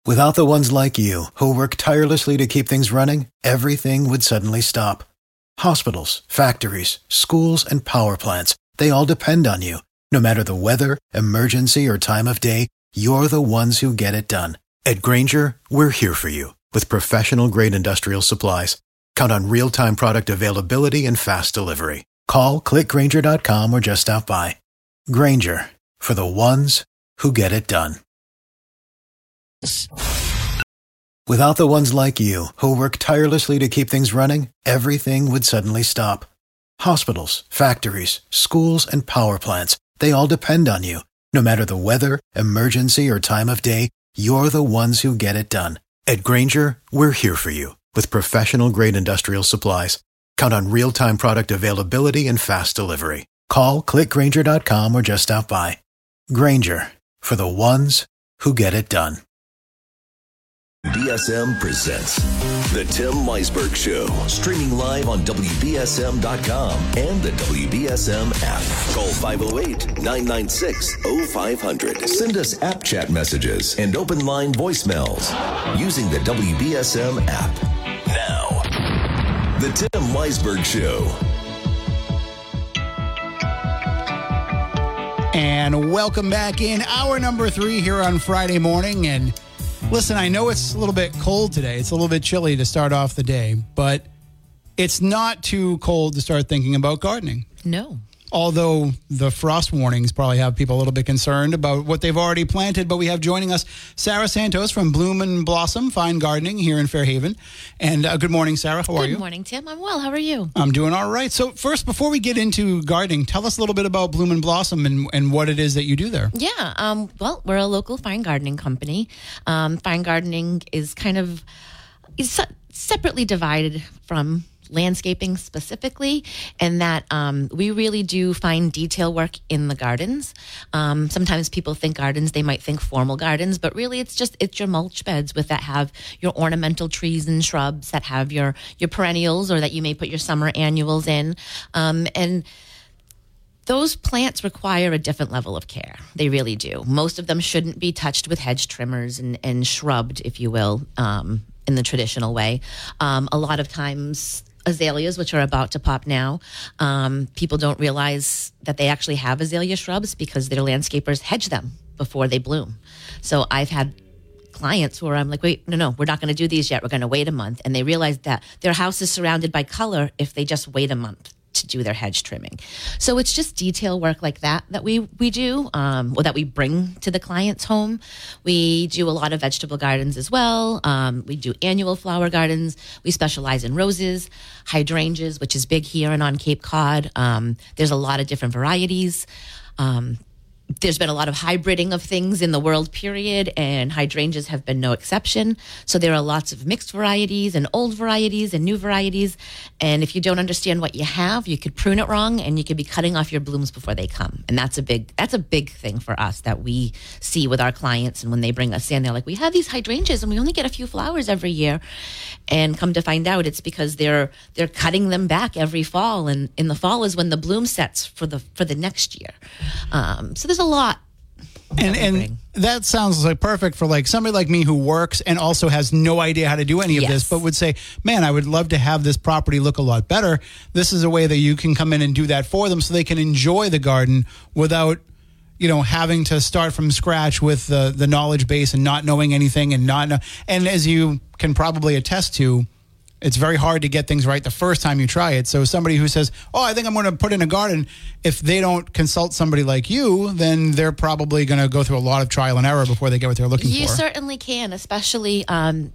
Without the ones like you, who work tirelessly to keep things running, everything would suddenly stop. Hospitals, factories, schools, and power plants, they all depend on you. No matter the weather, emergency, or time of day, you're the ones who get it done. At Grainger, we're here for you with professional-grade industrial supplies. Count on real-time product availability and fast delivery. Call, clickgrainger.com, or just stop by. Grainger, for the ones who get it done. Without the ones like you, who work tirelessly to keep things running, everything would suddenly stop. Hospitals, factories, schools, and power plants, they all depend on you. No matter the weather, emergency, or time of day, you're the ones who get it done. At Grainger, we're here for you with professional-grade industrial supplies. Count on real-time product availability and fast delivery. Call, clickgrainger.com, or just stop by. Grainger, for the ones who get it done. BSM presents The Tim Weisberg Show, streaming live on WBSM.com and the WBSM app. Call 508-996-0500. Send us app chat messages and open line voicemails using the WBSM app. Now, The Tim Weisberg Show. And welcome back in hour number 3 here on Friday morning. And listen, I know it's a little bit cold today. It's a little bit chilly to start off the day, but it's not too cold to start thinking about gardening. No. Although the frost warnings probably have people a little bit concerned about what they've already planted. But we have joining us Sarah Santos from Bloom and Blossom Fine Gardening here in Fairhaven. And good morning, Sarah. How are you? Good morning, Tim. I'm well. How are you? I'm doing all right. So first, before we get into gardening, tell us a little bit about Bloom and Blossom and what it is that you do there. Yeah. Well, we're a local fine gardening company. Fine gardening is separately divided from landscaping specifically, and that we really do fine detail work in the gardens. Sometimes people think gardens, they might think formal gardens, but really it's your mulch beds that have your ornamental trees and shrubs, that have your perennials, or that you may put your summer annuals in. And those plants require a different level of care. They really do. Most of them shouldn't be touched with hedge trimmers and shrubbed, if you will, in the traditional way. A lot of times azaleas, which are about to pop now, people don't realize that they actually have azalea shrubs because their landscapers hedge them before they bloom. So I've had clients where I'm like, wait, no, we're not going to do these yet. We're going to wait a month. And they realize that their house is surrounded by color if they just wait a month to do their hedge trimming. So it's just detail work like that we do, or that we bring to the client's home. We do a lot of vegetable gardens as well. We do annual flower gardens. We specialize in roses, hydrangeas, which is big here and on Cape Cod. There's a lot of different varieties. There's been a lot of hybriding of things in the world, period, and hydrangeas have been no exception. So there are lots of mixed varieties and old varieties and new varieties. And if you don't understand what you have, you could prune it wrong and you could be cutting off your blooms before they come. And that's a big thing for us that we see with our clients. And when they bring us in, they're like, we have these hydrangeas and we only get a few flowers every year. And come to find out, it's because they're cutting them back every fall. And in the fall is when the bloom sets for the next year. So there's a lot. And that sounds like perfect for like somebody like me who works and also has no idea how to do any of this, but would say, man, I would love to have this property look a lot better. This is a way that you can come in and do that for them so they can enjoy the garden without, having to start from scratch with the knowledge base and not knowing anything and and as you can probably attest to, it's very hard to get things right the first time you try it. So somebody who says, I think I'm going to put in a garden, if they don't consult somebody like you, then they're probably going to go through a lot of trial and error before they get what they're looking for. You certainly can, especially,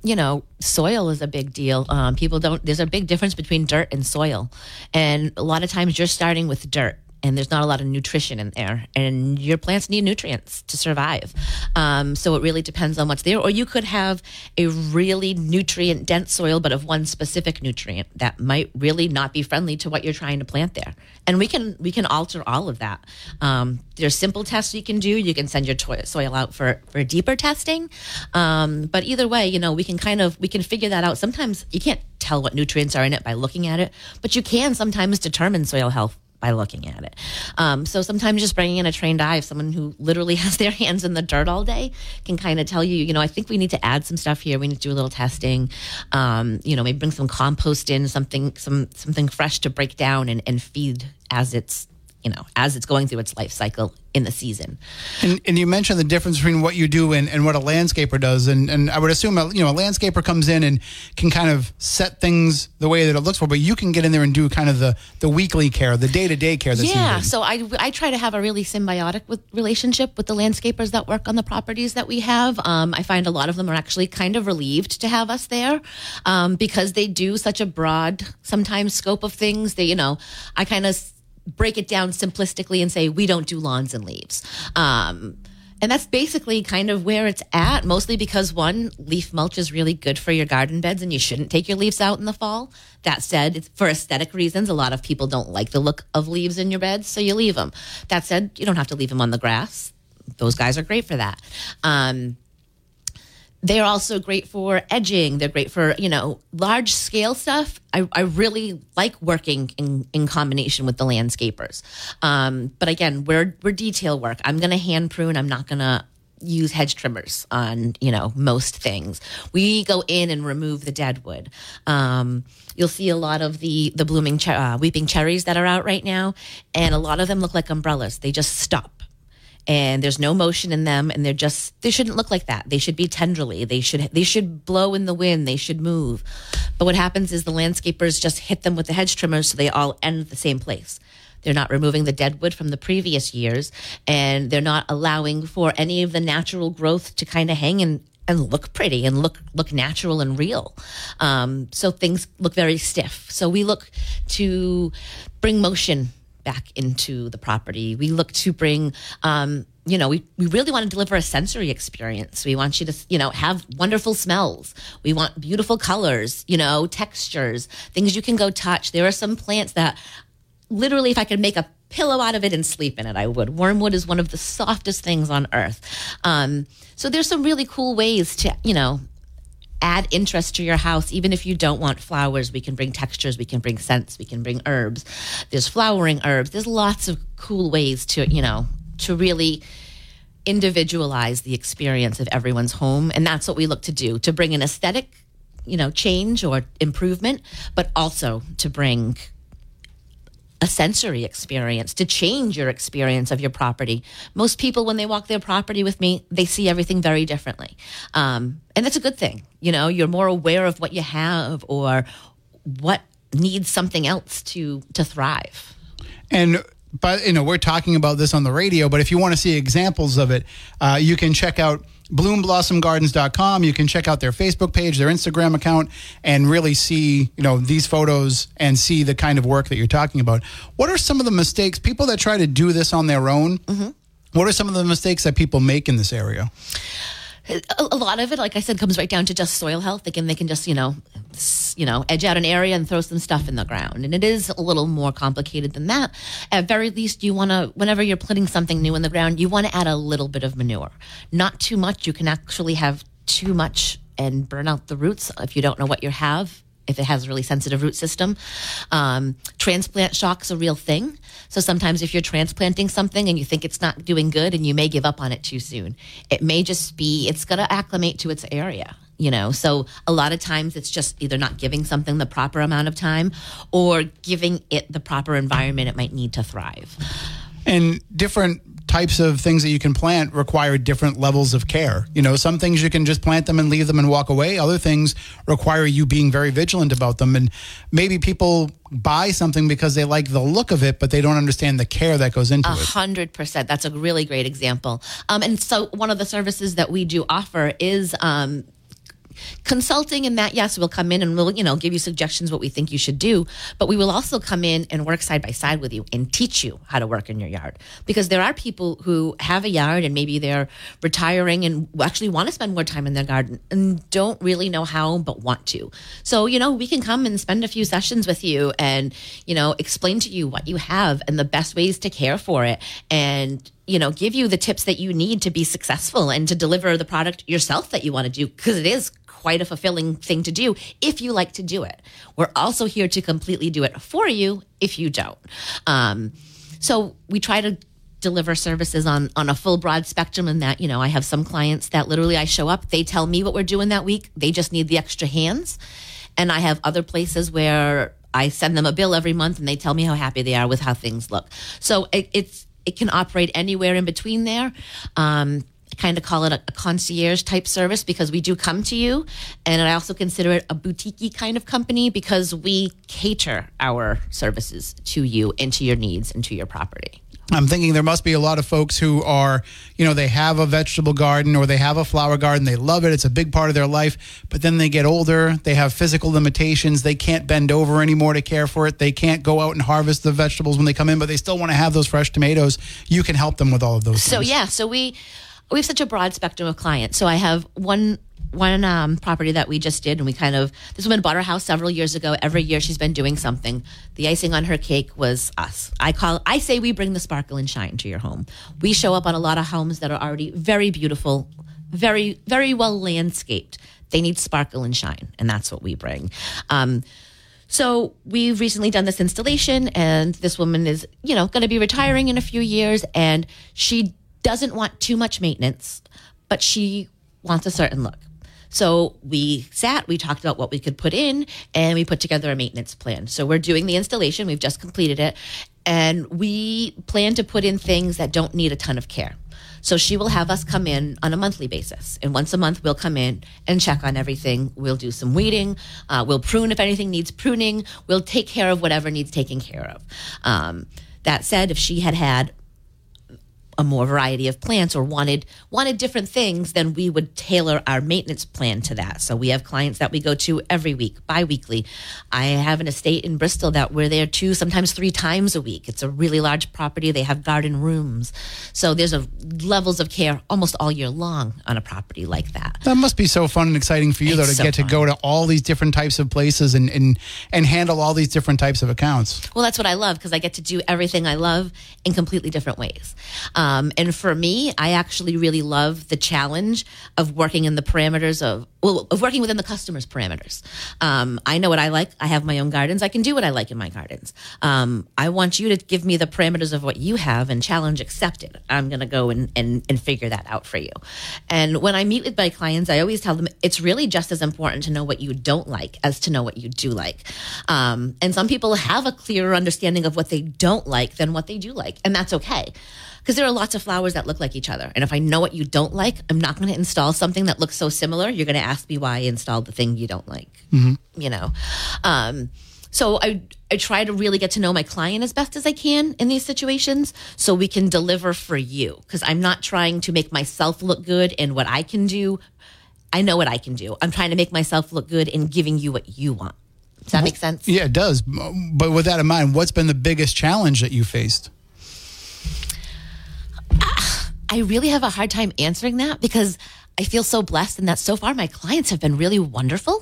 soil is a big deal. There's a big difference between dirt and soil. And a lot of times you're starting with dirt. And there's not a lot of nutrition in there. And your plants need nutrients to survive. So it really depends on what's there. Or you could have a really nutrient-dense soil, but of one specific nutrient that might really not be friendly to what you're trying to plant there. And we can alter all of that. There's simple tests you can do. You can send your soil out for deeper testing. But either way, we can figure that out. Sometimes you can't tell what nutrients are in it by looking at it, but you can sometimes determine soil health by looking at it. So sometimes just bringing in a trained eye, someone who literally has their hands in the dirt all day, can kind of tell you, I think we need to add some stuff here. We need to do a little testing. Maybe bring some compost in, something fresh to break down and feed as it's going through its life cycle in the season. And you mentioned the difference between what you do and what a landscaper does. And I would assume, a landscaper comes in and can kind of set things the way that it looks for, but you can get in there and do kind of the weekly care, the day-to-day care that's needed. So I try to have a really symbiotic relationship with the landscapers that work on the properties that we have. I find a lot of them are actually kind of relieved to have us there because they do such a broad, sometimes, scope of things. I kind of break it down simplistically and say, we don't do lawns and leaves. And that's basically kind of where it's at, mostly because, one, leaf mulch is really good for your garden beds and you shouldn't take your leaves out in the fall. That said, it's for aesthetic reasons. A lot of people don't like the look of leaves in your beds, so you leave them. That said, you don't have to leave them on the grass. Those guys are great for that. They're also great for edging. They're great for, large scale stuff. I really like working in combination with the landscapers. But again, we're detail work. I'm going to hand prune. I'm not going to use hedge trimmers on, most things. We go in and remove the dead wood. You'll see a lot of the blooming weeping cherries that are out right now. And a lot of them look like umbrellas. They just stop. And there's no motion in them, and they shouldn't look like that. They should be tenderly. They should blow in the wind. They should move. But what happens is the landscapers just hit them with the hedge trimmers, so they all end at the same place. They're not removing the dead wood from the previous years, and they're not allowing for any of the natural growth to kind of hang and look pretty and look natural and real. So things look very stiff. So we look to bring motion back into the property. We look to bring, we really want to deliver a sensory experience. We want you to, have wonderful smells. We want beautiful colors, textures, things you can go touch. There are some plants that literally, if I could make a pillow out of it and sleep in it, I would. Wormwood is one of the softest things on earth. So there's some really cool ways to, add interest to your house. Even if you don't want flowers, we can bring textures, we can bring scents, we can bring herbs. There's flowering herbs. There's lots of cool ways to really individualize the experience of everyone's home. And that's what we look to do, to bring an aesthetic, change or improvement, but also to bring a sensory experience, to change your experience of your property. Most people, when they walk their property with me, they see everything very differently. And that's a good thing. You're more aware of what you have or what needs something else to thrive. But we're talking about this on the radio, but if you want to see examples of it, you can check out bloomblossomgardens.com. You can check out their Facebook page, their Instagram account, and really see, these photos and see the kind of work that you're talking about. What are some of the mistakes, people that try to do this on their own, what are some of the mistakes that people make in this area? A lot of it, like I said, comes right down to just soil health. They can just, edge out an area and throw some stuff in the ground. And it is a little more complicated than that. At very least, you want to, whenever you're putting something new in the ground, you want to add a little bit of manure. Not too much. You can actually have too much and burn out the roots if you don't know what you have. If it has a really sensitive root system. Transplant shock's a real thing. So sometimes if you're transplanting something and you think it's not doing good and you may give up on it too soon, it may just be, it's going to acclimate to its area. So a lot of times it's just either not giving something the proper amount of time or giving it the proper environment it might need to thrive. And different types of things that you can plant require different levels of care. Some things you can just plant them and leave them and walk away. Other things require you being very vigilant about them. And maybe people buy something because they like the look of it, but they don't understand the care that goes into it. 100%. That's a really great example. And so one of the services that we do offer is consulting in that. Yes, we'll come in and we'll, give you suggestions what we think you should do, but we will also come in and work side by side with you and teach you how to work in your yard. Because there are people who have a yard and maybe they're retiring and actually want to spend more time in their garden and don't really know how, but want to. So, we can come and spend a few sessions with you and, explain to you what you have and the best ways to care for it. And give you the tips that you need to be successful and to deliver the product yourself that you want to do, because it is quite a fulfilling thing to do if you like to do it. We're also here to completely do it for you if you don't. So we try to deliver services on a full broad spectrum, in that, I have some clients that literally I show up, they tell me what we're doing that week. They just need the extra hands. And I have other places where I send them a bill every month and they tell me how happy they are with how things look. So it can operate anywhere in between there. I kind of call it a concierge type service because we do come to you. And I also consider it a boutique-y kind of company because we cater our services to you and to your needs and to your property. I'm thinking there must be a lot of folks who are, they have a vegetable garden or they have a flower garden. They love it. It's a big part of their life. But then they get older. They have physical limitations. They can't bend over anymore to care for it. They can't go out and harvest the vegetables when they come in, but they still want to have those fresh tomatoes. You can help them with all of those things. So we have such a broad spectrum of clients. So I have one property that we just did, and this woman bought her house several years ago. Every year she's been doing something. The icing on her cake was us. I say we bring the sparkle and shine to your home. We show up on a lot of homes that are already very beautiful, very, very well landscaped. They need sparkle and shine, and that's what we bring. So we've recently done this installation, and this woman is, going to be retiring in a few years, and she doesn't want too much maintenance, but she wants a certain look. So we talked about what we could put in, and we put together a maintenance plan. So we're doing the installation. We've just completed it. And we plan to put in things that don't need a ton of care. So she will have us come in on a monthly basis. And once a month, we'll come in and check on everything. We'll do some weeding. We'll prune if anything needs pruning. We'll take care of whatever needs taken care of. That said, if she had a more variety of plants or wanted different things, then we would tailor our maintenance plan to that. So we have clients that we go to every week, bi-weekly. I have an estate in Bristol that we're there 2, sometimes 3 times a week. It's a really large property. They have garden rooms. So there's levels of care almost all year long on a property like that. That must be so fun and exciting for you, though, to get to go to all these different types of places and handle all these different types of accounts. Well, that's what I love, because I get to do everything I love in completely different ways. And for me, I actually really love the challenge of working in the parameters of working within the customer's parameters. I know what I like. I have my own gardens. I can do what I like in my gardens. I want you to give me the parameters of what you have, and challenge accepted. I'm going to go and figure that out for you. And when I meet with my clients, I always tell them it's really just as important to know what you don't like as to know what you do like. And some people have a clearer understanding of what they don't like than what they do like. And that's okay. Because there are lots of flowers that look like each other. And if I know what you don't like, I'm not going to install something that looks so similar. You're going to ask me why I installed the thing you don't like, So I try to really get to know my client as best as I can in these situations so we can deliver for you. Because I'm not trying to make myself look good in what I can do. I know what I can do. I'm trying to make myself look good in giving you what you want. Does that make sense? Yeah, it does. But with that in mind, what's been the biggest challenge that you faced? I really have a hard time answering that because I feel so blessed in that so far my clients have been really wonderful.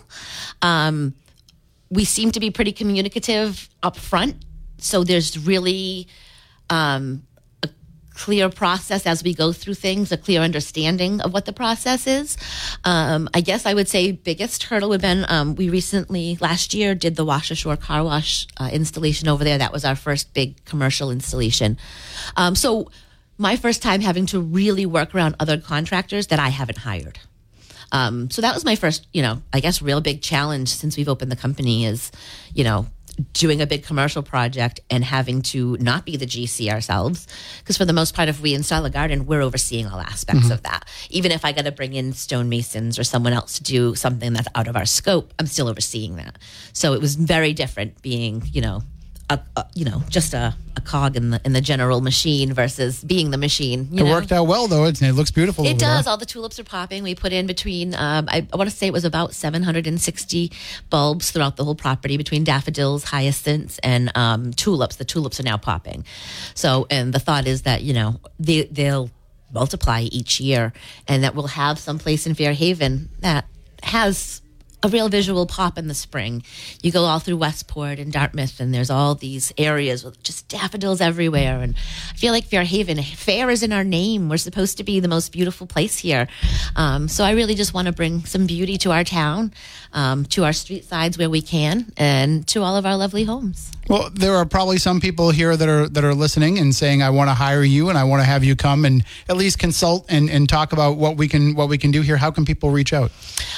We seem to be pretty communicative up front. So there's really a clear process as we go through things, a clear understanding of what the process is. I guess I would say biggest hurdle would have been we recently, last year, did the Wash Ashore car wash installation over there. That was our first big commercial installation. So my first time having to really work around other contractors that I haven't hired. So that was my first, I guess real big challenge since we've opened the company is, doing a big commercial project and having to not be the GC ourselves. Because for the most part, if we install a garden, we're overseeing all aspects of that. Even if I got to bring in stonemasons or someone else to do something that's out of our scope, I'm still overseeing that. So it was very different being, just a cog in the general machine versus being the machine. It worked out well, though. It looks beautiful. It does. There. All the tulips are popping. We put in between, I want to say it was about 760 bulbs throughout the whole property between daffodils, hyacinths, and tulips. The tulips are now popping. So, and the thought is that, they'll multiply each year and that we'll have some place in Fairhaven that has a real visual pop in the spring. You go all through Westport and Dartmouth, and there's all these areas with just daffodils everywhere. And I feel like Fairhaven, fair is in our name. We're supposed to be the most beautiful place here. So I really just want to bring some beauty to our town, to our street sides where we can, and to all of our lovely homes. Well, there are probably some people here that are listening and saying, I want to hire you and I want to have you come and at least consult and talk about what we can do here. How can people reach out?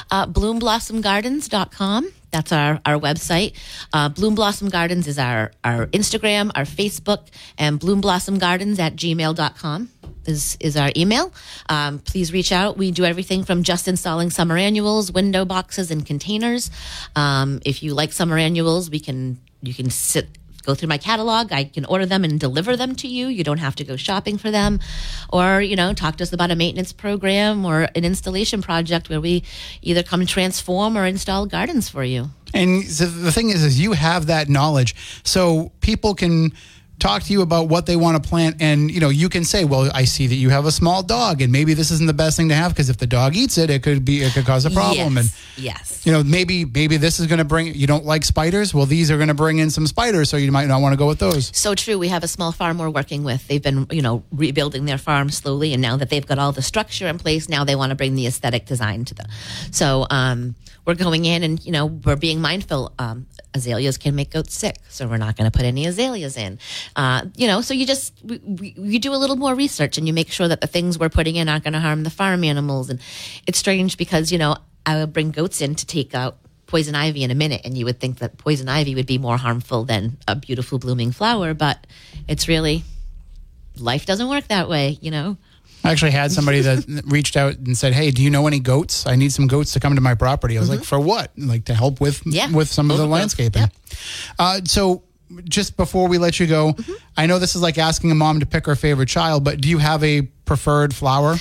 BloomBlossomGardens.com. That's our website. Bloom Blossom Gardens is our Instagram, our Facebook, and bloomblossom.gardens@gmail.com is our email. Please reach out. We do everything from just installing summer annuals, window boxes, and containers. If you like summer annuals, you can go through my catalog. I can order them and deliver them to you. You don't have to go shopping for them. Or, talk to us about a maintenance program or an installation project where we either come transform or install gardens for you. And so the thing is you have that knowledge. So people can talk to you about what they want to plant, and you can say, well, I see that you have a small dog, and maybe this isn't the best thing to have because if the dog eats it, it could cause a problem. Yes. And maybe this is going to bring, you don't like spiders, well, these are going to bring in some spiders, so you might not want to go with those. So true. We have a small farm we're working with. They've been rebuilding their farm slowly, and now that they've got all the structure in place, now they want to bring the aesthetic design to them. So we're going in and we're being mindful. Azaleas can make goats sick, so we're not going to put any azaleas in. So you just you do a little more research and you make sure that the things we're putting in aren't going to harm the farm animals. And it's strange because I would bring goats in to take out poison ivy in a minute, and you would think that poison ivy would be more harmful than a beautiful blooming flower, but it's really, life doesn't work that way. I actually had somebody that reached out and said, hey, do you know any goats? I need some goats to come to my property. I was like, for what? Like to help with some of the landscaping. Yeah. So just before we let you go, I know this is like asking a mom to pick her favorite child, but do you have a preferred flower?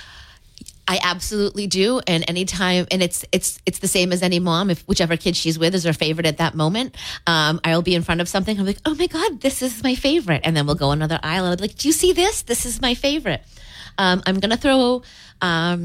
I absolutely do. And anytime, and it's the same as any mom, if whichever kid she's with is her favorite at that moment, I'll be in front of something. I'm like, oh my God, this is my favorite. And then we'll go another aisle. I'll be like, do you see this? This is my favorite. I'm going to throw, I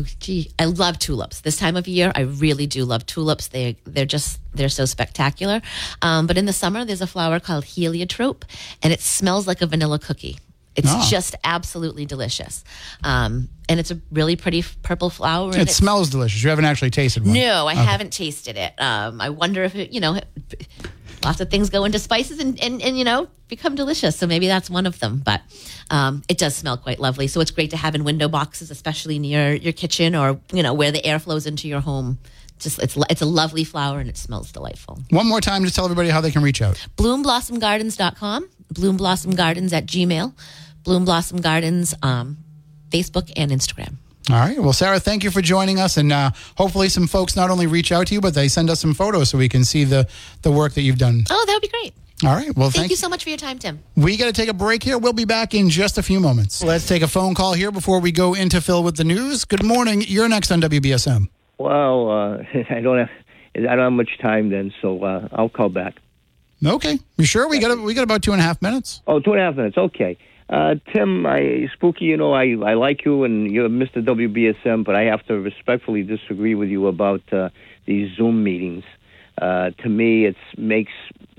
love tulips. This time of year, I really do love tulips. They're so spectacular. But in the summer, there's a flower called heliotrope, and it smells like a vanilla cookie. It's just absolutely delicious. And it's a really pretty purple flower. It smells delicious. You haven't actually tasted one? No, I haven't tasted it. I wonder if it, lots of things go into spices and become delicious. So maybe that's one of them. But it does smell quite lovely. So it's great to have in window boxes, especially near your kitchen or, where the air flows into your home. It's a lovely flower and it smells delightful. One more time to tell everybody how they can reach out. BloomBlossomGardens.com, BloomBlossomGardens@gmail, Bloom Blossom Gardens, Facebook and Instagram. All right. Well, Sarah, thank you for joining us. And hopefully some folks not only reach out to you, but they send us some photos so we can see the work that you've done. Oh, that would be great. All right. Well, thank you so much for your time, Tim. We got to take a break here. We'll be back in just a few moments. Let's take a phone call here before we go into Phil with the news. Good morning. You're next on WBSM. Well, I don't have much time then, so I'll call back. Okay. You sure? We got about 2.5 minutes. Oh, 2.5 minutes. Okay. Tim, Spooky, I like you and you're Mr. WBSM, but I have to respectfully disagree with you about these Zoom meetings. To me, it makes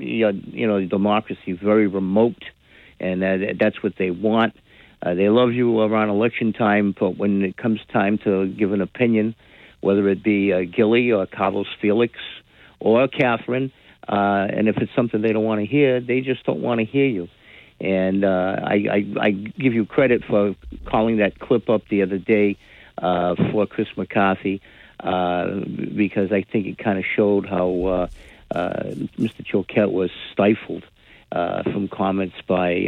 democracy very remote, and that's what they want. They love you around election time, but when it comes time to give an opinion, whether it be Gilly or Carlos Felix or Catherine, and if it's something they don't want to hear, they just don't want to hear you. And I give you credit for calling that clip up the other day for Chris McCarthy, because I think it kind of showed how Mr. Choquette was stifled from comments by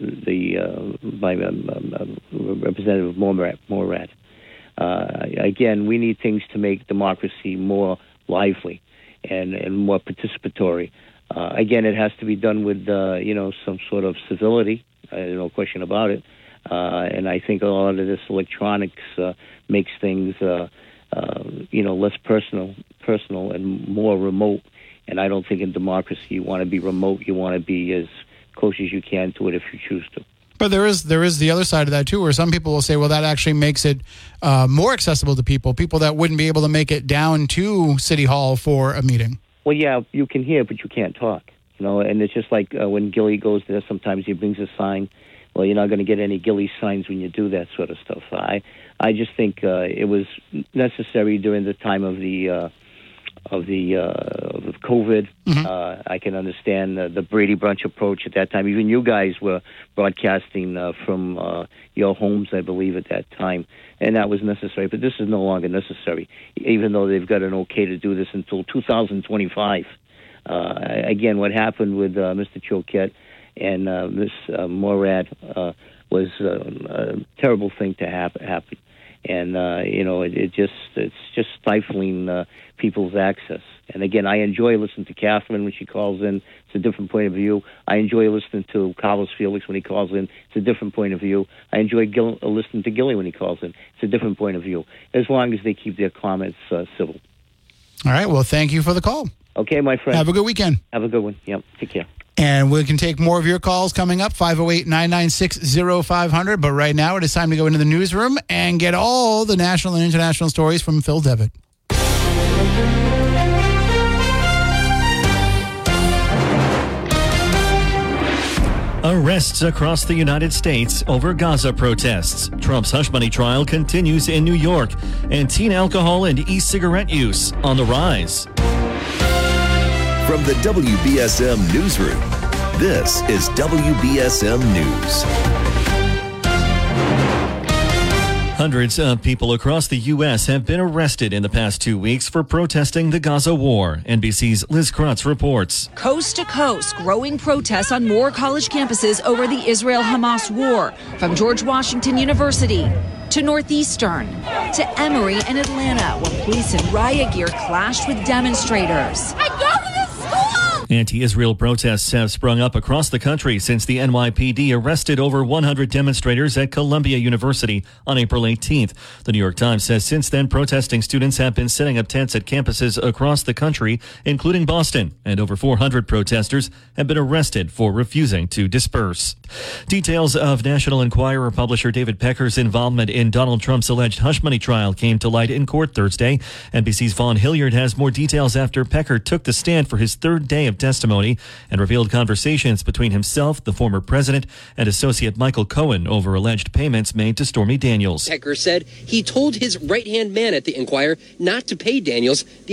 Representative Morad. Again, we need things to make democracy more lively and more participatory. Again, it has to be done with some sort of civility, no question about it. And I think a lot of this electronics makes things less personal and more remote. And I don't think in democracy you want to be remote. You want to be as close as you can to it if you choose to. But there is the other side of that too, where some people will say, well, that actually makes it more accessible to people that wouldn't be able to make it down to City Hall for a meeting. Well, yeah, you can hear, but you can't talk. And it's just like when Gilly goes there, sometimes he brings a sign. Well, you're not going to get any Gilly signs when you do that sort of stuff. I just think it was necessary during the time of the COVID. Mm-hmm. I can understand the Brady Bunch approach at that time. Even you guys were broadcasting from your homes, I believe, at that time, and that was necessary. But this is no longer necessary, even though they've got an okay to do this until 2025. Again, what happened with Mr. Choquette and Ms. Morad was a terrible thing to happen. And it's just stifling people's access. And again, I enjoy listening to Catherine when she calls in. It's a different point of view. I enjoy listening to Carlos Felix when he calls in. It's a different point of view. I enjoy listening to Gilly when he calls in. It's a different point of view. As long as they keep their comments civil. All right. Well, thank you for the call. Okay, my friend. Have a good weekend. Have a good one. Yep. Take care. And we can take more of your calls coming up, 508-996-0500. But right now, it is time to go into the newsroom and get all the national and international stories from Phil Devitt. Arrests across the United States over Gaza protests. Trump's hush money trial continues in New York. And teen alcohol and e-cigarette use on the rise. From the WBSM Newsroom, this is WBSM News. Hundreds of people across the U.S. have been arrested in the past 2 weeks for protesting the Gaza war. NBC's Liz Krutz reports. Coast to coast, growing protests on more college campuses over the Israel-Hamas war. From George Washington University to Northeastern to Emory and Atlanta, where police in riot gear clashed with demonstrators. I go to this school! Anti-Israel protests have sprung up across the country since the NYPD arrested over 100 demonstrators at Columbia University on April 18th. The New York Times says since then, protesting students have been setting up tents at campuses across the country, including Boston, and over 400 protesters have been arrested for refusing to disperse. Details of National Enquirer publisher David Pecker's involvement in Donald Trump's alleged hush money trial came to light in court Thursday. NBC's Vaughn Hilliard has more details after Pecker took the stand for his third day of testimony and revealed conversations between himself, the former president, and associate Michael Cohen over alleged payments made to Stormy Daniels. Pecker said he told his right-hand man at the Enquirer not to pay Daniels the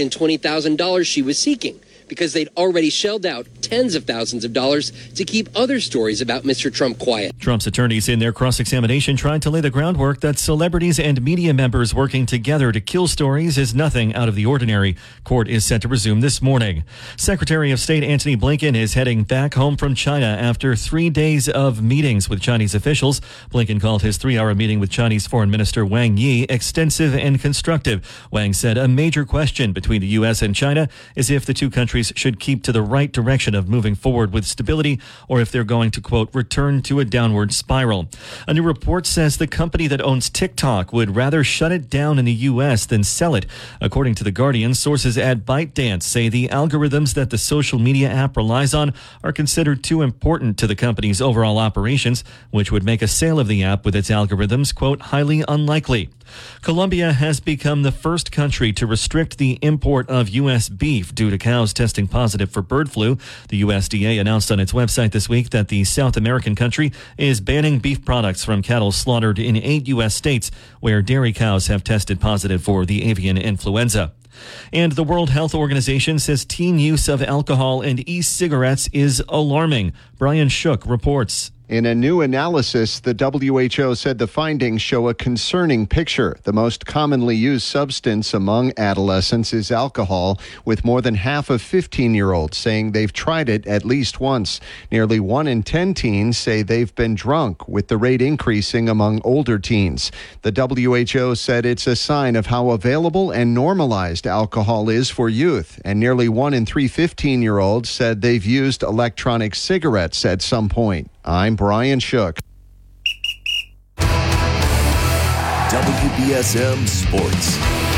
$120,000 she was seeking, because they'd already shelled out tens of thousands of dollars to keep other stories about Mr. Trump quiet. Trump's attorneys in their cross-examination tried to lay the groundwork that celebrities and media members working together to kill stories is nothing out of the ordinary. Court is set to resume this morning. Secretary of State Antony Blinken is heading back home from China after 3 days of meetings with Chinese officials. Blinken called his 3-hour meeting with Chinese Foreign Minister Wang Yi extensive and constructive. Wang said a major question between the U.S. and China is if the two countries should keep to the right direction of moving forward with stability, or if they're going to, quote, return to a downward spiral. A new report says the company that owns TikTok would rather shut it down in the U.S. than sell it. According to The Guardian, sources at ByteDance say the algorithms that the social media app relies on are considered too important to the company's overall operations, which would make a sale of the app with its algorithms, quote, highly unlikely. Colombia has become the first country to restrict the import of U.S. beef due to cows testing positive for bird flu. The USDA announced on its website this week that the South American country is banning beef products from cattle slaughtered in 8 U.S. states where dairy cows have tested positive for the avian influenza. And the World Health Organization says teen use of alcohol and e-cigarettes is alarming. Brian Shook reports. In a new analysis, the WHO said the findings show a concerning picture. The most commonly used substance among adolescents is alcohol, with more than half of 15-year-olds saying they've tried it at least once. Nearly 1 in 10 teens say they've been drunk, with the rate increasing among older teens. The WHO said it's a sign of how available and normalized alcohol is for youth, and nearly 1 in 3 15-year-olds said they've used electronic cigarettes at some point. I'm Brian Shook. WBSM Sports.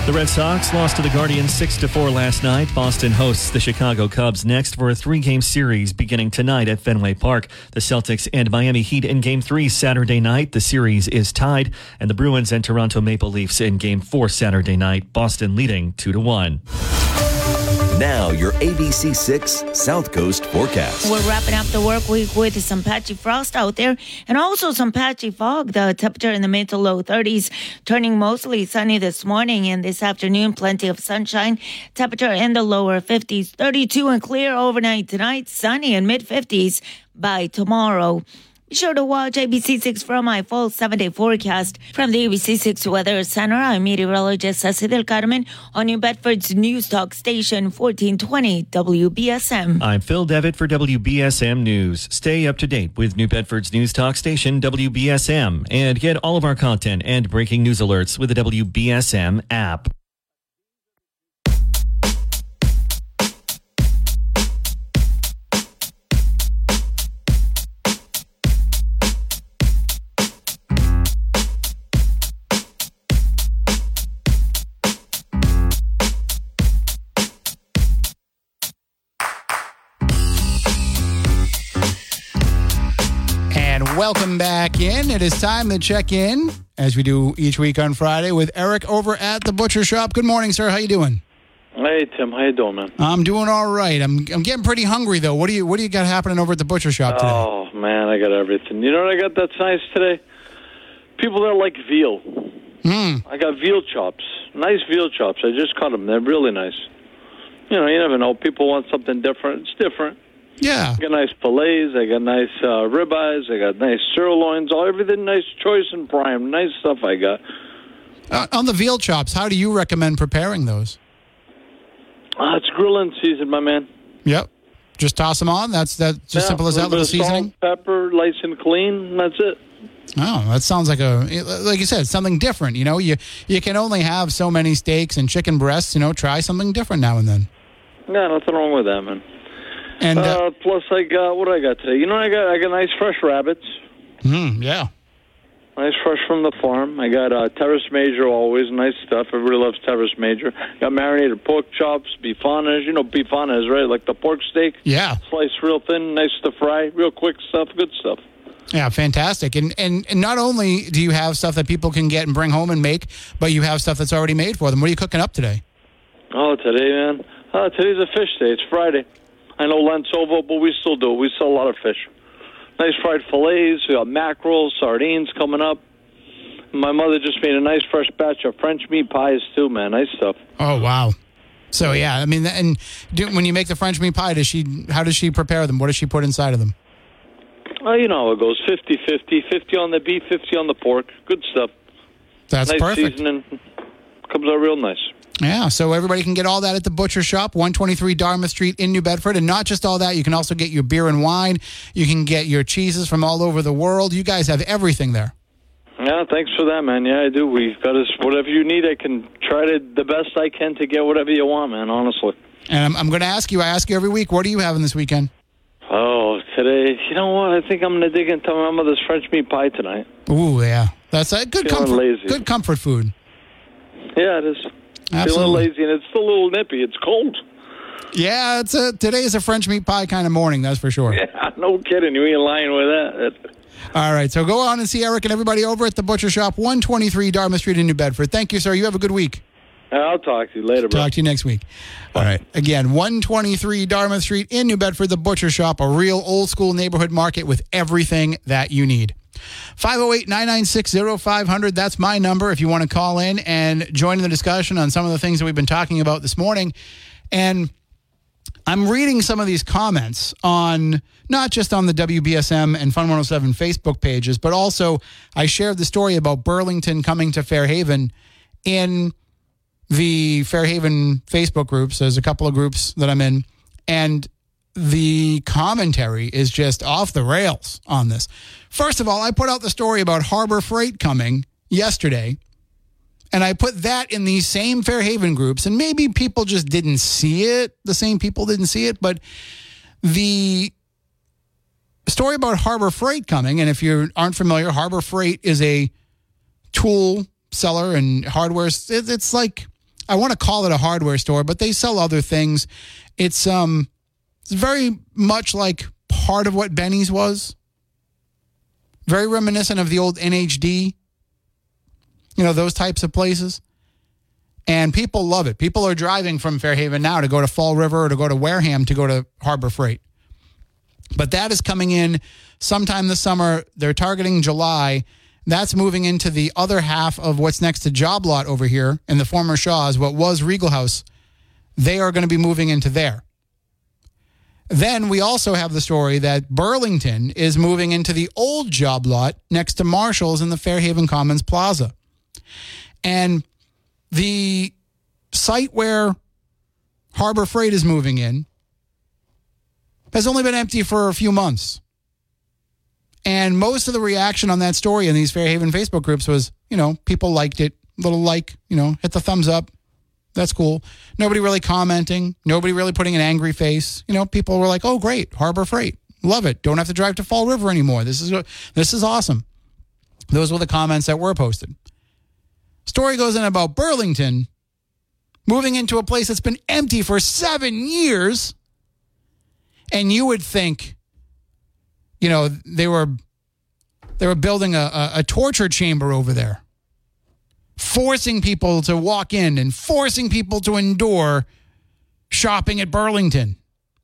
The Red Sox lost to the Guardians 6-4 last night. Boston hosts the Chicago Cubs next for a 3-game series beginning tonight at Fenway Park. The Celtics and Miami Heat in Game 3 Saturday night. The series is tied. And the Bruins and Toronto Maple Leafs in Game 4 Saturday night. Boston leading 2-1. Now, your ABC6 South Coast forecast. We're wrapping up the work week with some patchy frost out there and also some patchy fog. The temperature in the mid to low 30s, turning mostly sunny this morning and this afternoon. Plenty of sunshine. Temperature in the lower 50s, 32 and clear overnight tonight. Sunny and mid 50s by tomorrow. Be sure to watch ABC6 for my full 7-day forecast. From the ABC6 Weather Center, I'm meteorologist Ceci Del Carmen on New Bedford's News Talk Station 1420 WBSM. I'm Phil Devitt for WBSM News. Stay up to date with New Bedford's News Talk Station WBSM and get all of our content and breaking news alerts with the WBSM app. Welcome back in. It is time to check in, as we do each week on Friday, with Eric over at the Butcher Shop. Good morning, sir. How you doing? Hey, Tim. How you doing, man? I'm doing all right. I'm getting pretty hungry, though. What do you got happening over at the Butcher Shop today? Oh, man, I got everything. You know what I got that's nice today? People that like veal. I got veal chops. Nice veal chops. I just cut them. They're really nice. You know, you never know. People want something different. It's different. Yeah. I got nice fillets. I got nice ribeyes. I got nice sirloins. Everything nice, choice and prime. Nice stuff I got. On the veal chops, how do you recommend preparing those? It's grilling season, my man. Yep. Just toss them on? That's just simple as that, little seasoning? Salt, pepper, nice and clean, and that's it. Oh, that sounds like like you said, something different. You know, you can only have so many steaks and chicken breasts. You know, try something different now and then. Yeah, nothing wrong with that, man. And plus, I got what I got today. You know, I got nice fresh rabbits. Yeah. Nice fresh from the farm. I got Terrace Major, always nice stuff. Everybody loves Terrace Major. Got marinated pork chops, bifanas. You know bifanas, right? Like the pork steak. Yeah. Sliced real thin, nice to fry, real quick stuff, good stuff. Yeah, fantastic. And not only do you have stuff that people can get and bring home and make, but you have stuff that's already made for them. What are you cooking up today? Oh, today, man. Today's a fish day. It's Friday. I know Lent's over, but we still do. We sell a lot of fish. Nice fried fillets. We got mackerel, sardines coming up. My mother just made a nice fresh batch of French meat pies, too, man. Nice stuff. Oh, wow. So, yeah, I mean, and when you make the French meat pie, how does she prepare them? What does she put inside of them? You know how it goes. 50-50. 50 on the beef, 50 on the pork. Good stuff. That's nice perfect. Seasoning. Comes out real nice. Yeah, so everybody can get all that at the Butcher Shop, 123 Dartmouth Street in New Bedford. And not just all that, you can also get your beer and wine. You can get your cheeses from all over the world. You guys have everything there. Yeah, thanks for that, man. Yeah, I do. We've got us whatever you need. I can try to the best I can to get whatever you want, man, honestly. And I'm going to ask you, I ask you every week, what are you having this weekend? Oh, today, you know what? I think I'm going to dig into my mother's French meat pie tonight. Ooh, yeah. That's a good comfort. Lazy. Good comfort food. Yeah, it is. Absolutely. Feeling lazy, and it's still a little nippy. It's cold. Yeah, today is a French meat pie kind of morning, that's for sure. Yeah, no kidding. You ain't lying with that. All right, so go on and see Eric and everybody over at the Butcher Shop, 123 Dartmouth Street in New Bedford. Thank you, sir. You have a good week. I'll talk to you later, bro. Talk to you next week. All right. Again, 123 Dartmouth Street in New Bedford, the Butcher Shop, a real old-school neighborhood market with everything that you need. 508-996-0500. That's my number if you want to call in and join in the discussion on some of the things that we've been talking about this morning. And I'm reading some of these comments on not just on the WBSM and Fun 107 Facebook pages, but also I shared the story about Burlington coming to Fairhaven in the Fairhaven Facebook groups. There's a couple of groups that I'm in, and the commentary is just off the rails on this. First of all, I put out the story about Harbor Freight coming yesterday, and I put that in these same Fairhaven groups, and maybe people just didn't see it. The same people didn't see it, but the story about Harbor Freight coming, and if you aren't familiar, Harbor Freight is a tool seller and hardware. It's like I want to call it a hardware store, but they sell other things. It's very much like part of what Benny's was. Very reminiscent of the old NHD, those types of places. And people love it. People are driving from Fairhaven now to go to Fall River or to go to Wareham to go to Harbor Freight. But that is coming in sometime this summer. They're targeting July. That's moving into the other half of what's next to Job Lot over here in the former Shaw's, what was Regal House. They are going to be moving into there. Then we also have the story that Burlington is moving into the old Job Lot next to Marshall's in the Fairhaven Commons Plaza. And the site where Harbor Freight is moving in has only been empty for a few months. And most of the reaction on that story in these Fairhaven Facebook groups was, people liked it. Little like, hit the thumbs up. That's cool. Nobody really commenting. Nobody really putting an angry face. People were like, oh, great. Harbor Freight. Love it. Don't have to drive to Fall River anymore. This is awesome. Those were the comments that were posted. Story goes in about Burlington moving into a place that's been empty for 7 years. And you would think, they were building a torture chamber over there, forcing people to walk in and forcing people to endure shopping at Burlington.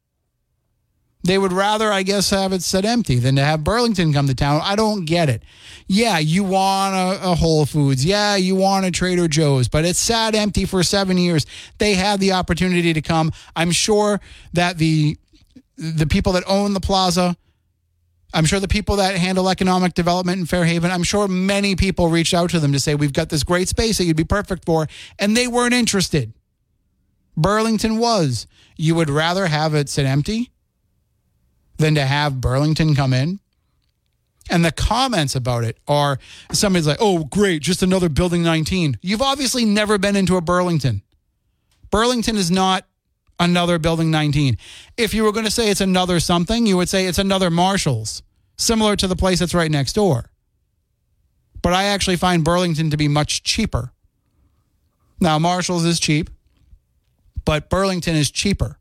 They would rather, I guess, have it sit empty than to have Burlington come to town. I don't get it. Yeah, you want a Whole Foods. Yeah, you want a Trader Joe's, but it's sat empty for 7 years. They had the opportunity to come. I'm sure that the people that own the plaza, I'm sure the people that handle economic development in Fairhaven, I'm sure many people reached out to them to say, we've got this great space that you'd be perfect for, and they weren't interested. Burlington was. You would rather have it sit empty than to have Burlington come in? And the comments about it are, somebody's like, oh, great, just another Building 19. You've obviously never been into a Burlington. Burlington is not another Building 19. If you were going to say it's another something, you would say it's another Marshall's, similar to the place that's right next door. But I actually find Burlington to be much cheaper. Now, Marshall's is cheap, but Burlington is cheaper.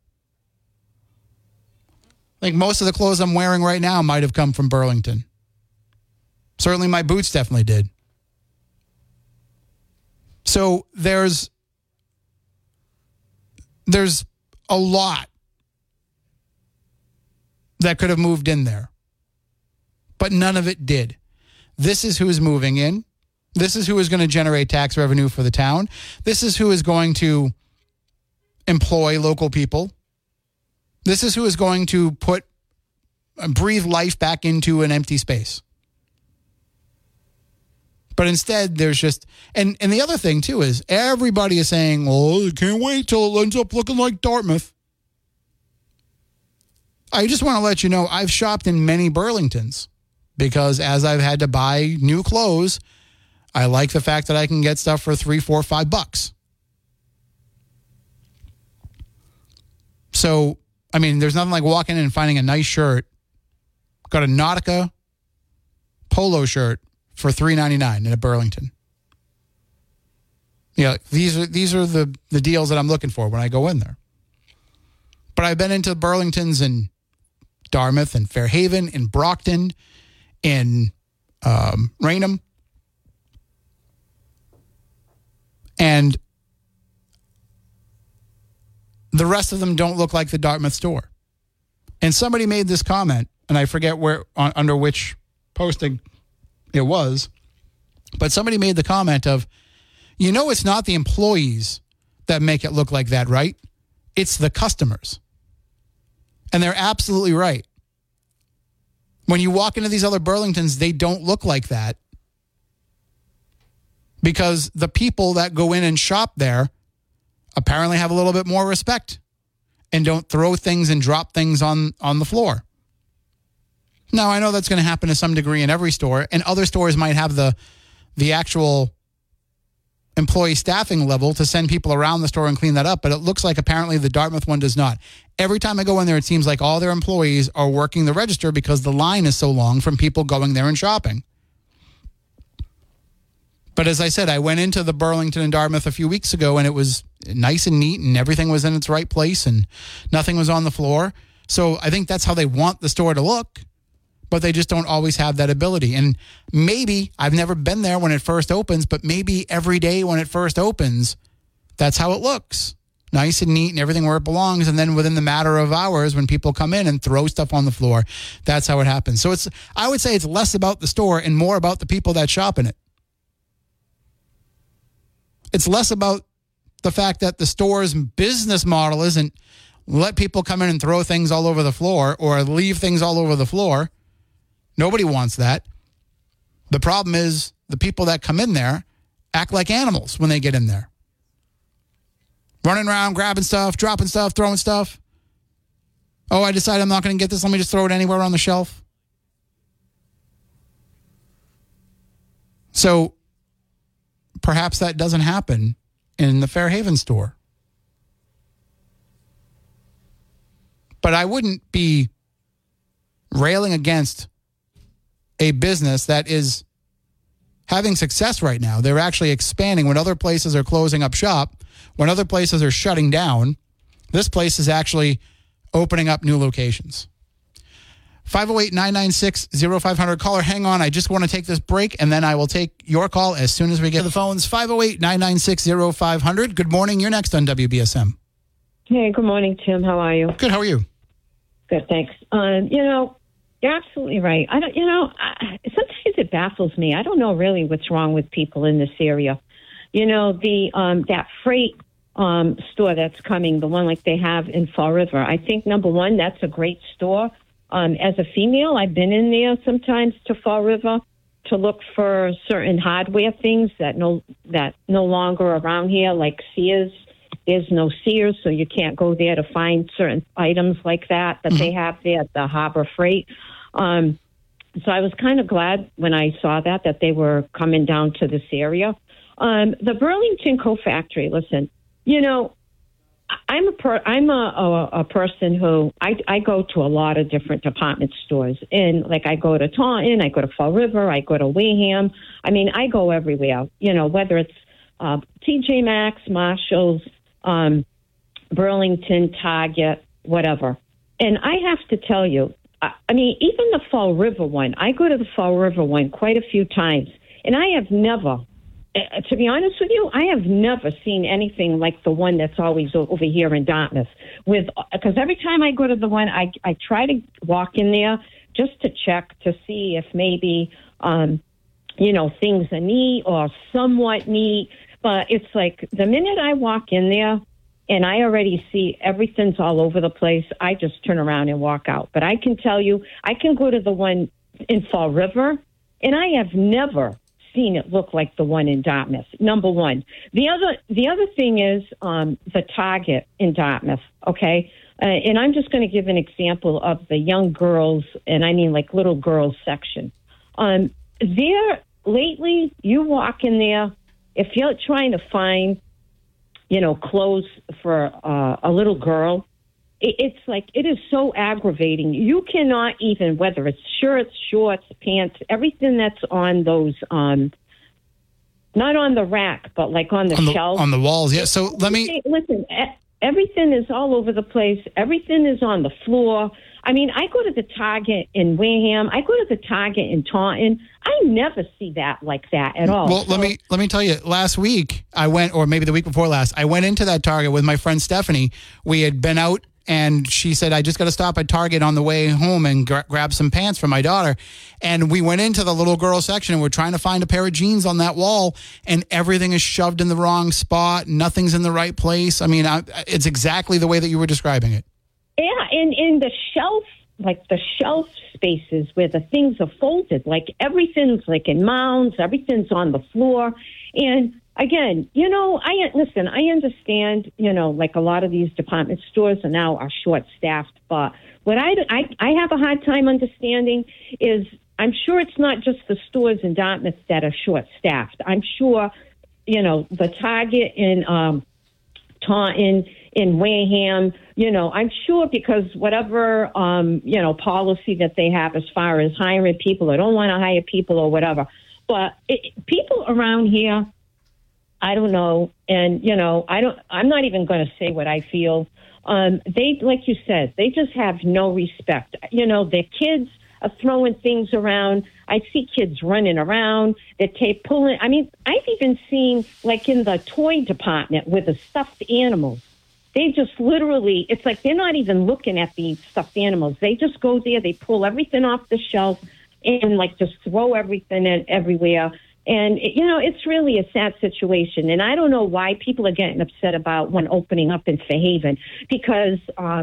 I think most of the clothes I'm wearing right now might have come from Burlington. Certainly my boots definitely did. So there's a lot that could have moved in there, but none of it did. This is who is moving in. This is who is going to generate tax revenue for the town. This is who is going to employ local people. This is who is going to breathe life back into an empty space. But instead, there's just, and the other thing too is everybody is saying, well, I can't wait till it ends up looking like Dartmouth. I just want to let you know, I've shopped in many Burlingtons because as I've had to buy new clothes, I like the fact that I can get stuff for $3, $4, $5. So, I mean, there's nothing like walking in and finding a nice shirt. Got a Nautica polo shirt for $3.99 in a Burlington. These are the deals that I'm looking for when I go in there. But I've been into Burlingtons in Dartmouth and Fairhaven, in Brockton, in Raynham. And the rest of them don't look like the Dartmouth store. And somebody made this comment, and I forget where under which posting it was, but somebody made the comment of, it's not the employees that make it look like that, right? It's the customers. And they're absolutely right. When you walk into these other Burlingtons, they don't look like that because the people that go in and shop there apparently have a little bit more respect and don't throw things and drop things on the floor. Now, I know that's going to happen to some degree in every store, and other stores might have the actual employee staffing level to send people around the store and clean that up, but it looks like apparently the Dartmouth one does not. Every time I go in there, it seems like all their employees are working the register because the line is so long from people going there and shopping. But as I said, I went into the Burlington and Dartmouth a few weeks ago, and it was nice and neat, and everything was in its right place, and nothing was on the floor. So I think that's how they want the store to look, but they just don't always have that ability. And maybe, I've never been there when it first opens, but maybe every day when it first opens, that's how it looks. Nice and neat and everything where it belongs. And then within the matter of hours, when people come in and throw stuff on the floor, that's how it happens. So I would say it's less about the store and more about the people that shop in it. It's less about the fact that the store's business model isn't let people come in and throw things all over the floor or leave things all over the floor. Nobody wants that. The problem is the people that come in there act like animals when they get in there. Running around, grabbing stuff, dropping stuff, throwing stuff. Oh, I decided I'm not going to get this. Let me just throw it anywhere on the shelf. So perhaps that doesn't happen in the Fairhaven store. But I wouldn't be railing against a business that is having success right now. They're actually expanding when other places are closing up shop, when other places are shutting down. This place is actually opening up new locations. 508-996-0500. Caller, hang on. I just want to take this break, and then I will take your call as soon as we get to the phones. 508-996-0500. Good morning. You're next on WBSM. Hey, good morning, Tim. How are you? Good. How are you? Good, thanks. You're absolutely right. Sometimes it baffles me. I don't know really what's wrong with people in this area. That freight store that's coming, the one like they have in Fall River. I think, number one, that's a great store. As a female, I've been in there sometimes to Fall River to look for certain hardware things that no longer around here, like Sears. There's no Sears, so you can't go there to find certain items like that they have there at the Harbor Freight. So I was kind of glad when I saw that they were coming down to this area. The Burlington Co-Factory, listen, I'm a person who I go to a lot of different department stores, and like I go to Taunton, I go to Fall River, I go to Wareham. I mean, I go everywhere. Whether it's TJ Maxx, Marshalls, Burlington, Target, whatever. And I have to tell you, even the Fall River one, I go to the Fall River one quite a few times, and I have never. To be honest with you, I have never seen anything like the one that's always over here in Dartmouth. Because every time I go to the one, I try to walk in there just to check to see if maybe, things are neat or somewhat neat. But it's like the minute I walk in there and I already see everything's all over the place, I just turn around and walk out. But I can tell you, I can go to the one in Fall River, and I have never seen it look like the one in Dartmouth. Number one. The other thing is the Target in Dartmouth. Okay, and I'm just going to give an example of the young girls, and I mean like little girls section. There lately, you walk in there, if you're trying to find, clothes for a little girl, it's like it is so aggravating. You cannot even, whether it's shirts, shorts, pants, everything that's on those, not on the rack, but like on the shelf. On the walls, yeah. So let me... Listen, everything is all over the place. Everything is on the floor. I mean, I go to the Target in Wareham. I go to the Target in Taunton. I never see that like that at all. Well, let me tell you, last week I went, or maybe the week before last, I went into that Target with my friend Stephanie. We had been out, and she said, I just got to stop at Target on the way home and grab some pants for my daughter. And we went into the little girl section, and we're trying to find a pair of jeans on that wall, and everything is shoved in the wrong spot. Nothing's in the right place. I mean, it's exactly the way that you were describing it. Yeah, and in the shelf, like the shelf spaces where the things are folded, like everything's like in mounds, everything's on the floor. And again, I understand, like a lot of these department stores are now short-staffed, but what I have a hard time understanding is I'm sure it's not just the stores in Dartmouth that are short-staffed. I'm sure, the Target in Taunton, in Wareham, I'm sure because whatever, policy that they have as far as hiring people or don't want to hire people or whatever. But people around here, I don't know. And, I'm not even going to say what I feel. They, like you said, they just have no respect. Their kids are throwing things around. I see kids running around. They're pulling. I mean, I've even seen, like in the toy department with the stuffed animals. They just literally, it's like they're not even looking at the stuffed animals. They just go there, they pull everything off the shelf and like just throw everything everywhere. And, it's really a sad situation. And I don't know why people are getting upset about one opening up in Fairhaven, because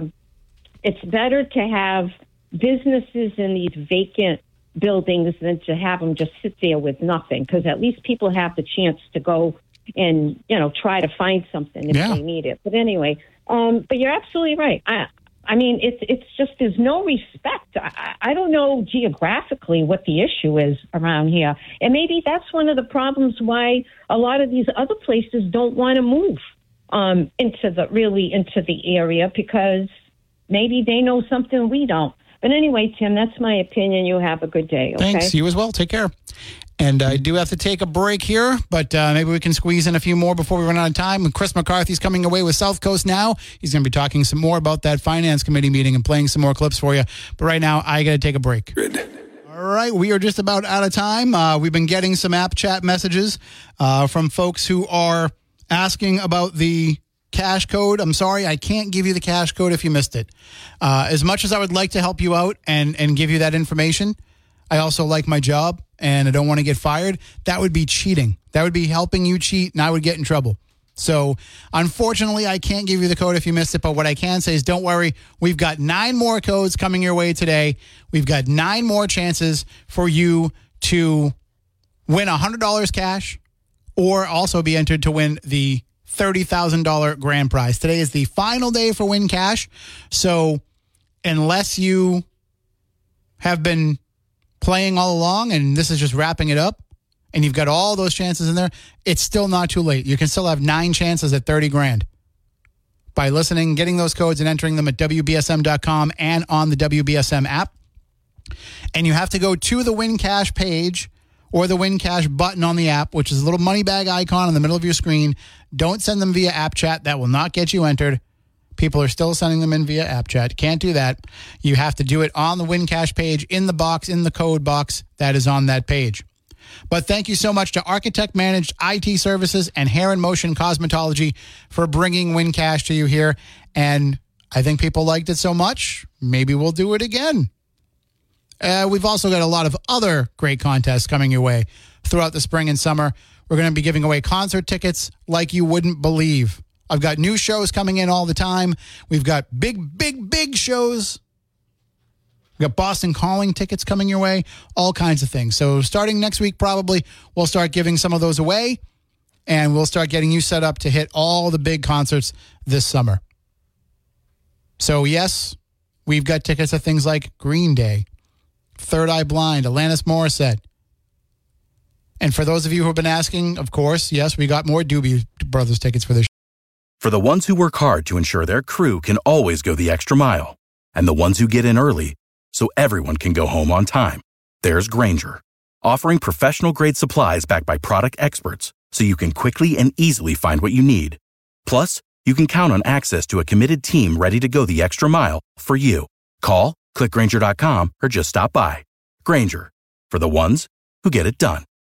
it's better to have businesses in these vacant buildings than to have them just sit there with nothing, because at least people have the chance to go and, try to find something if they need it. But anyway, but you're absolutely right. I mean, it's just there's no respect. I don't know geographically what the issue is around here. And maybe that's one of the problems why a lot of these other places don't want to move into the area, because maybe they know something we don't. But anyway, Tim, that's my opinion. You have a good day. Okay? Thanks. You as well. Take care. And I do have to take a break here, but maybe we can squeeze in a few more before we run out of time. And Chris McCarthy's coming away with South Coast Now. He's going to be talking some more about that finance committee meeting and playing some more clips for you. But right now, I got to take a break. Good. All right, we are just about out of time. We've been getting some app chat messages from folks who are asking about the cash code. I'm sorry, I can't give you the cash code if you missed it. As much as I would like to help you out and give you that information, I also like my job and I don't want to get fired. That would be cheating. That would be helping you cheat, and I would get in trouble. So unfortunately, I can't give you the code if you missed it, but what I can say is don't worry. We've got 9 more codes coming your way today. We've got 9 more chances for you to win $100 cash or also be entered to win the $30,000 grand prize. Today is the final day for Win Cash. So unless you have been playing all along and this is just wrapping it up and you've got all those chances in there, it's still not too late. You can still have 9 chances at 30 grand by listening, getting those codes and entering them at WBSM.com and on the WBSM app. And you have to go to the Win Cash page or the Win Cash button on the app, which is a little money bag icon in the middle of your screen. Don't send them via app chat. That will not get you entered. People are still sending them in via app chat. Can't do that. You have to do it on the Win Cash page, in the box, in the code box that is on that page. But thank you so much to Architect Managed IT Services and Hair and Motion Cosmetology for bringing Win Cash to you here. And I think people liked it so much, maybe we'll do it again. We've also got a lot of other great contests coming your way throughout the spring and summer. We're going to be giving away concert tickets like you wouldn't believe. I've got new shows coming in all the time. We've got big shows. We've got Boston Calling tickets coming your way, all kinds of things. So starting next week, probably, we'll start giving some of those away, and we'll start getting you set up to hit all the big concerts this summer. So, yes, we've got tickets to things like Green Day, Third Eye Blind, Alanis Morissette. And for those of you who have been asking, of course, yes, we got more Doobie Brothers tickets for this show. For the ones who work hard to ensure their crew can always go the extra mile, and the ones who get in early so everyone can go home on time, there's Grainger, offering professional-grade supplies backed by product experts so you can quickly and easily find what you need. Plus, you can count on access to a committed team ready to go the extra mile for you. Call, click Grainger.com, or just stop by. Grainger, for the ones who get it done.